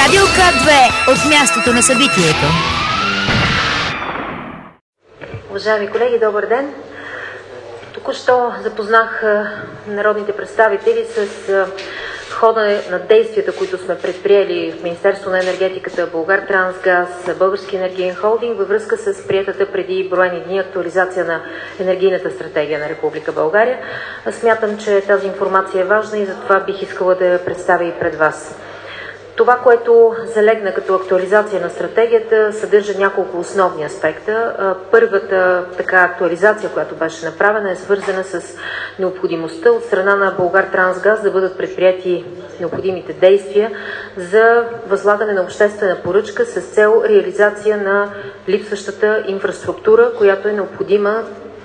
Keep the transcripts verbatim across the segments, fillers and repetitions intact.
Радио К две от мястото на събитието. Уважаеми колеги, добър ден! Току-що запознах народните представители с хода на действията, които сме предприели в Министерство на енергетиката, Булгартрансгаз, Български енергиен холдинг във връзка с приетата преди броени дни актуализация на енергийната стратегия на Република България. Смятам, че тази информация е важна и затова бих искала да я представя и пред вас. Това, което залегна като актуализация на стратегията, съдържа няколко основни аспекта. Първата така актуализация, която беше направена, е свързана с необходимостта от страна на Булгартрансгаз да бъдат предприяти необходимите действия за възлагане на обществена поръчка с цел реализация на липсващата инфраструктура, която е необходима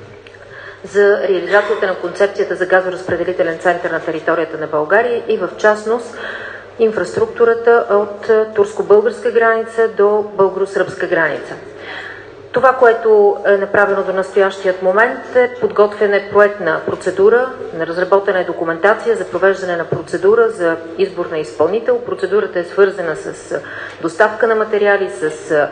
за реализацията на концепцията за газоразпределителен център на територията на България и в частност инфраструктурата от турско-българска граница до българо-сръбска граница. Това, което е направено до настоящият момент, е подготвяне проектна процедура, на разработена е документация за провеждане на процедура за избор на изпълнител. Процедурата е свързана с доставка на материали, с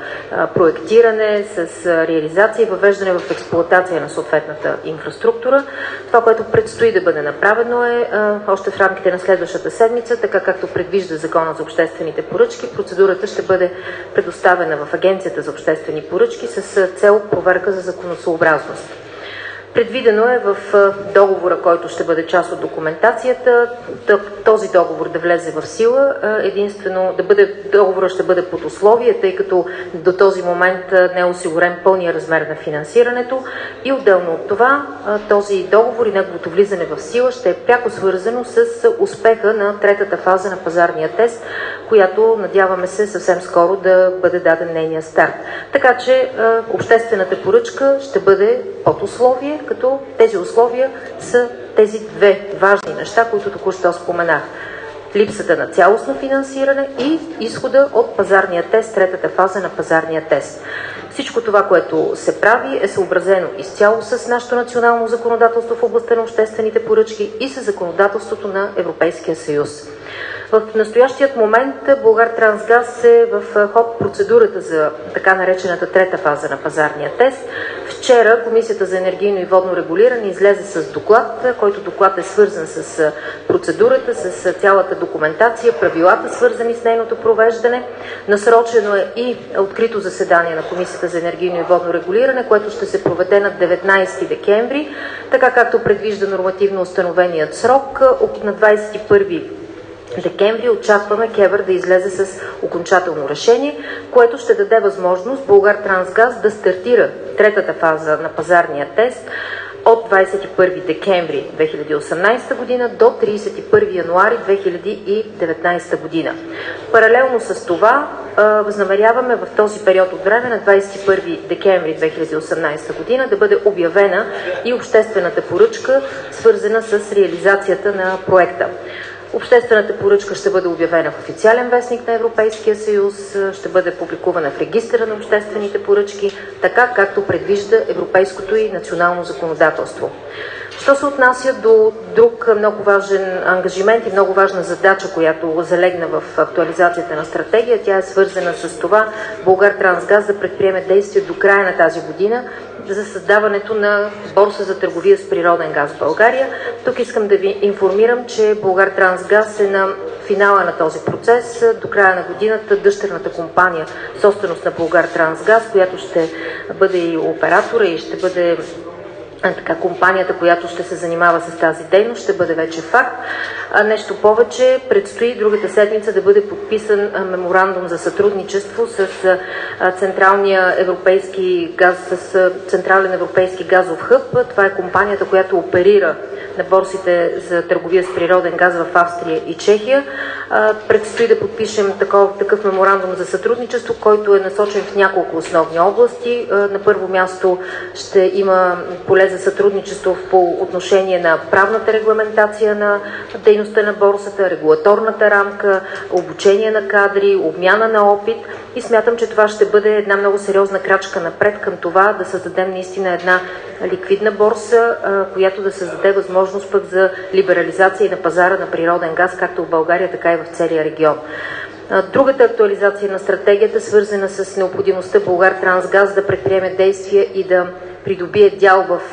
проектиране, с реализация и въвеждане в експлоатация на съответната инфраструктура. Това, което предстои да бъде направено е още в рамките на следващата седмица, така както предвижда Закона за обществените поръчки. Процедурата ще бъде предоставена в Агенцията за обществени поръчки с цел проверка за законосъобразност. Предвидено е в договора, който ще бъде част от документацията, този договор да влезе в сила, единствено да бъде, договора ще бъде под условие, тъй като до този момент не е осигурен пълния размер на финансирането и отделно от това този договор и неговото влизане в сила ще е пряко свързано с успеха на третата фаза на пазарния тест, която надяваме се съвсем скоро да бъде даден нейния старт. Така че обществената поръчка ще бъде под условие, като тези условия са тези две важни неща, които току-що споменах. Липсата на цялостно финансиране и изхода от пазарния тест, третата фаза на пазарния тест. Всичко това, което се прави, е съобразено изцяло с нашето национално законодателство в областта на обществените поръчки и с законодателството на Европейския съюз. В настоящият момент Булгартрансгаз е в ход процедурата за така наречената трета фаза на пазарния тест. Вчера Комисията за енергийно и водно регулиране излезе с доклад, който доклад е свързан с процедурата, с цялата документация, правилата свързани с нейното провеждане. Насрочено е и открито заседание на Комисията за енергийно и водно регулиране, което ще се проведе на деветнайсети декември, така както предвижда нормативно установеният срок. На двайсет и първи декември очакваме КЕВР да излезе с окончателно решение, което ще даде възможност Булгартрансгаз да стартира третата фаза на пазарния тест от двайсет и първи декември две хиляди и осемнайсета година до трийсет и първи януари две хиляди и деветнайсета година. Паралелно с това възнамеряваме в този период от време на двайсет и първи декември две хиляди и осемнайсета година да бъде обявена и обществената поръчка, свързана с реализацията на проекта. Обществената поръчка ще бъде обявена в официален вестник на Европейския съюз, ще бъде публикувана в регистъра на обществените поръчки, така както предвижда европейското и национално законодателство. Що се отнася до друг много важен ангажимент и много важна задача, която залегна в актуализацията на стратегия, тя е свързана с това Булгартрансгаз да предприеме действия до края на тази година за създаването на борса за търговия с природен газ в България. Тук искам да ви информирам, че Булгартрансгаз е на финала на този процес. До края на годината дъщерната компания, собственост на Булгартрансгаз, която ще бъде и оператора и ще бъде така, компанията, която ще се занимава с тази дейност, ще бъде вече факт. А нещо повече, предстои другата седмица да бъде подписан меморандум за сътрудничество с Централния европейски газ, с Централен европейски газов хъб. Това е компанията, която оперира на борсите за търговия с природен газ в Австрия и Чехия. Предстои да подпишем такъв, такъв меморандум за сътрудничество, който е насочен в няколко основни области. На първо място ще има поле за сътрудничество по отношение на правната регламентация на дейността на борсата, регулаторната рамка, обучение на кадри, обмяна на опит и смятам, че това ще бъде една много сериозна крачка напред към това да създадем наистина една ликвидна борса, която да създаде възможност пък за либерализация и на пазара на природен газ, както в България, така и в целия регион. Другата актуализация на стратегията, свързана с необходимостта Булгартрансгаз да предприеме действия и да придобие дял в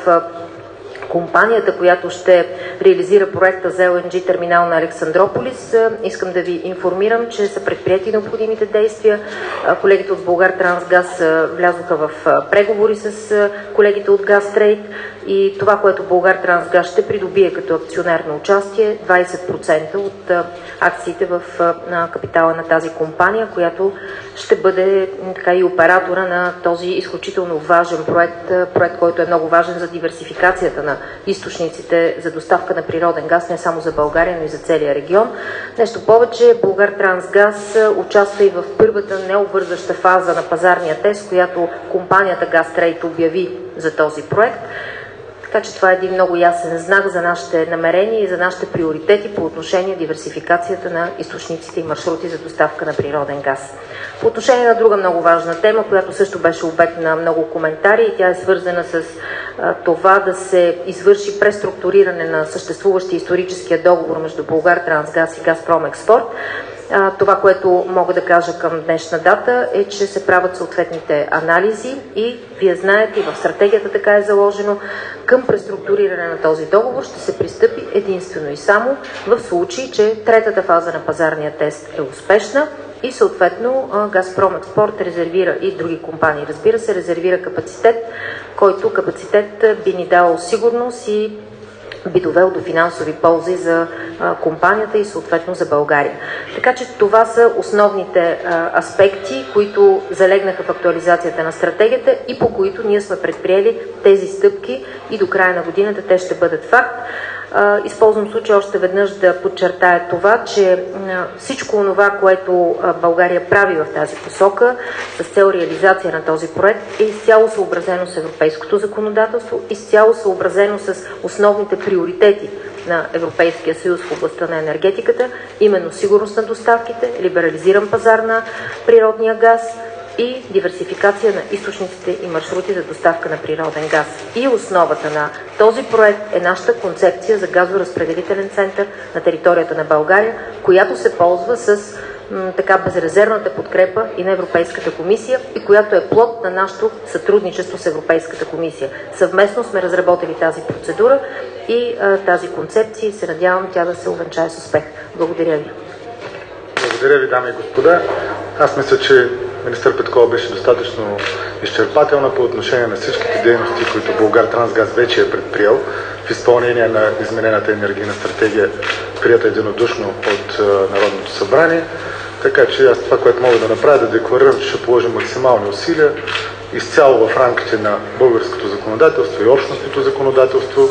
компанията, която ще реализира проекта за Ел Ен Джи терминал на Александрополис. Искам да ви информирам, че са предприяти необходимите действия. Колегите от Булгартрансгаз влязоха в преговори с колегите от Газтрейд и това, което Булгартрансгаз ще придобие като акционерно участие, двайсет процента от акциите в капитала на тази компания, която ще бъде така и оператора на този изключително важен проект, проект, който е много важен за диверсификацията на източниците за доставка на природен газ не само за България, но и за целия регион. Нещо повече, Булгартрансгаз участва и в първата необвързваща фаза на пазарния тест, която компанията Газтрейд обяви за този проект. Така че това е един много ясен знак за нашите намерения и за нашите приоритети по отношение диверсификацията на източниците и маршрути за доставка на природен газ. По отношение на друга много важна тема, която също беше обект на много коментари и тя е свързана с а, това да се извърши преструктуриране на съществуващия историческия договор между Булгартрансгаз и Газпром Експорт. Това, което мога да кажа към днешна дата е, че се правят съответните анализи и вие знаете, и в стратегията така е заложено, към преструктуриране на този договор ще се пристъпи единствено и само в случай, че третата фаза на пазарния тест е успешна и съответно Газпром Експорт резервира и други компании, разбира се, резервира капацитет, който капацитет би ни дал сигурност и би довел до финансови ползи за а, компанията и съответно за България. Така че това са основните а, аспекти, които залегнаха в актуализацията на стратегията и по които ние сме предприели тези стъпки и до края на годината те ще бъдат факт. Uh, използвам случай още веднъж да подчертая това, че uh, всичко това, което uh, България прави в тази посока с цел реализация на този проект е изцяло съобразено с европейското законодателство, изцяло съобразено с основните приоритети на Европейския съюз в областта на енергетиката, именно сигурност на доставките, либерализиран пазар на природния газ и диверсификация на източниците и маршрути за доставка на природен газ. И основата на този проект е нашата концепция за газоразпределителен център на територията на България, която се ползва с м, така безрезервната подкрепа и на Европейската комисия и която е плод на нашето сътрудничество с Европейската комисия. Съвместно сме разработили тази процедура и а, тази концепция и се надявам тя да се увенчае с успех. Благодаря ви. Благодаря ви, дами и господа. Аз мисля, че министър Петкова беше достатъчно изчерпателна по отношение на всичките дейности, които Булгартрансгаз вече е предприел в изпълнение на изменената енергийна стратегия, прията единодушно от Народното събрание. Така че аз това, което мога да направя, да декларирам, че ще положим максимални усилия изцяло в рамките на българското законодателство и общностното законодателство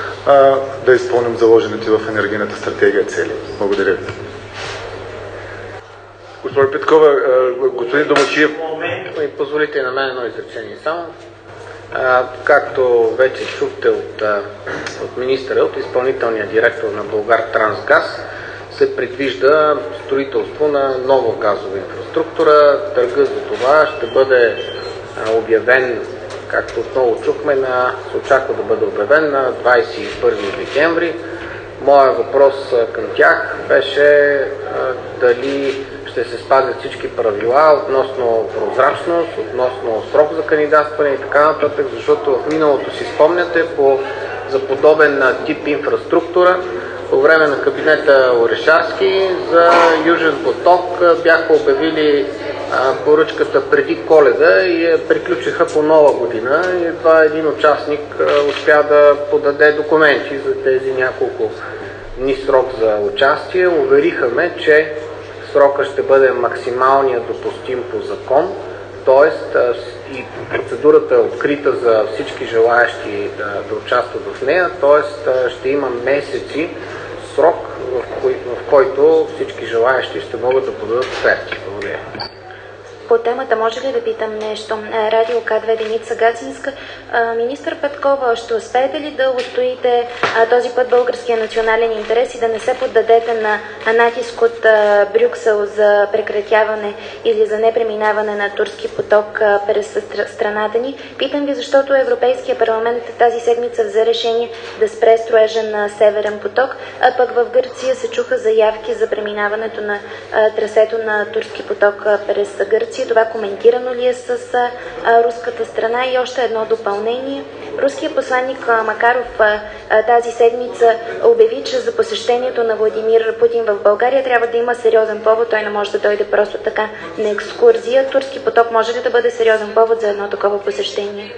да изпълним заложените в енергийната стратегия цели. Благодаря ви. Господин Петкова, господин Домачиев. Ми позволите на мен едно изречение само. А, както вече чухте от, от министъра, от изпълнителния директор на Булгартрансгаз, се предвижда строителство на нова газова инфраструктура. Търга за това ще бъде обявен, както отново чухме, на, се очаква да бъде обявен на двадесет и първи декември. Моят въпрос към тях беше а, дали ще се спазят всички правила относно прозрачност, относно срок за кандидатстване и така нататък, защото в миналото си спомняте по, за подобен тип инфраструктура по време на кабинета Орешарски за Южен поток бяха обявили а, поръчката преди Коледа и я приключиха по нова година и едва един участник а, успя да подаде документи за тези няколко дни срок за участие. Увериха ме, че срока ще бъде максималният допустим по закон, т.е. и процедурата е открита за всички желаящи да, да участват в нея, т.е. ще има месеци срок, в, кой, в който всички желаящи ще могат да подадат оферти. Благодаря. По темата може ли да питам нещо? Радио К две, Деница Гацинска. Министър Петкова, ще успеете ли да устоите този път българския национален интерес и да не се поддадете на натиск от Брюксел за прекратяване или за непреминаване на турски поток през страната ни? Питам ви, защото Европейския парламент тази седмица взе решение да спре строежа на Северен поток, а пък в Гърция се чуха заявки за преминаването на трасето на турски поток през Гърция. Това коментирано ли е с а, руската страна? И още едно допълнение. Руският посланник а, Макаров а, тази седмица обяви, че за посещението на Владимир Путин в България трябва да има сериозен повод. Той не може да дойде просто така на екскурзия. Турски поток може ли да бъде сериозен повод за едно такова посещение?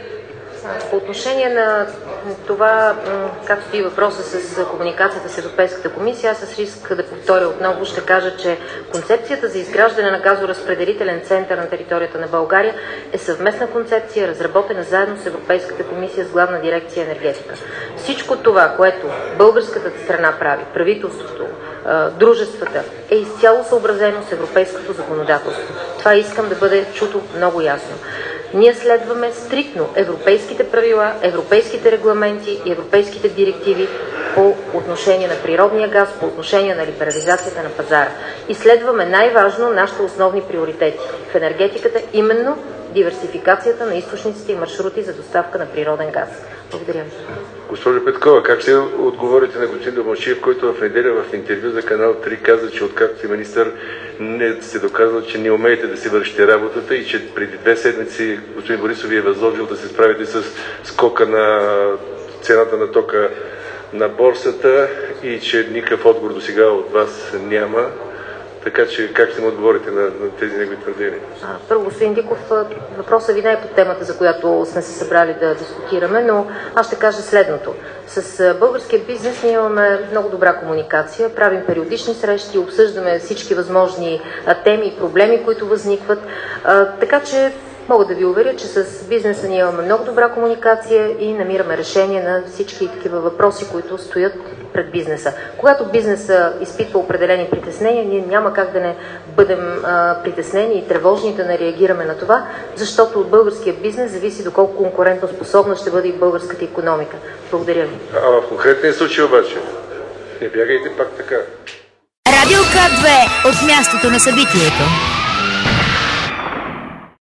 По отношение на това, как стои въпроса с комуникацията с Европейската комисия, аз с риск да повторя отново ще кажа, че концепцията за изграждане на газоразпределителен център на територията на България е съвместна концепция, разработена заедно с Европейската комисия с главна дирекция енергетика. Всичко това, което българската страна прави, правителството, дружествата, е изцяло съобразено с европейското законодателство. Това искам да бъде чуто много ясно. Ние следваме стриктно европейските правила, европейските регламенти и европейските директиви по отношение на природния газ, по отношение на либерализацията на пазара. И следваме най-важно нашите основни приоритети в енергетиката, именно диверсификацията на източниците и маршрути за доставка на природен газ. Благодаря ви. Госпожо Петкова, как ще отговорите на господин Домашиев, който в неделя в интервю за канал три каза, че откакто си министър не сте доказал, че не умеете да си вършите работата и че преди две седмици господин Борисов ви е възложил да се справите с скока на цената на тока на борсата и че никакъв отговор до сега от вас няма. Така че как ще му отговорите на, на тези негови твърдения? Първо, господин Диков, въпросът ви не е по темата, за която сме се събрали да дискутираме, но аз ще кажа следното. С българския бизнес ние имаме много добра комуникация, правим периодични срещи, обсъждаме всички възможни теми и проблеми, които възникват. Така че мога да ви уверя, че с бизнеса ние имаме много добра комуникация и намираме решение на всички такива въпроси, които стоят пред бизнеса. Когато бизнеса изпитва определени притеснения, ние няма как да не бъдем а, притеснени и тревожни да не реагираме на това, защото от българския бизнес зависи доколко конкурентно способна ще бъде и българската икономика. Благодаря ви. А в конкретния случай обаче, не бягайте пак така. Радио К две от мястото на събитието.